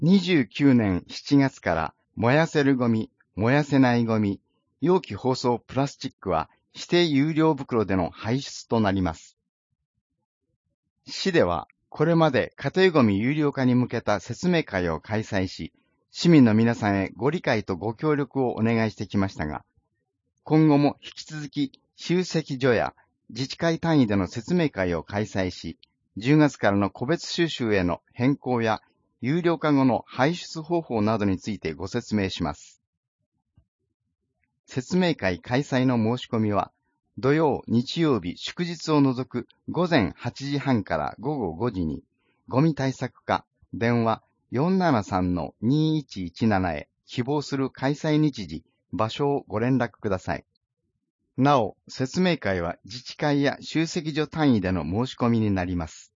29年7月から燃やせるゴミ、燃やせないゴミ、容器包装プラスチックは指定有料袋での排出となります。市ではこれまで家庭ゴミ有料化に向けた説明会を開催し、市民の皆さんへご理解とご協力をお願いしてきましたが、今後も引き続き集積所や自治会単位での説明会を開催し、10月からの個別収集への変更や有料化後の排出方法などについてご説明します。説明会開催の申し込みは、土曜、日曜日、祝日を除く午前8時半から午後5時に、ゴミ対策課、電話 473-2117 へ希望する開催日時、場所をご連絡ください。なお、説明会は自治会や集積所単位での申し込みになります。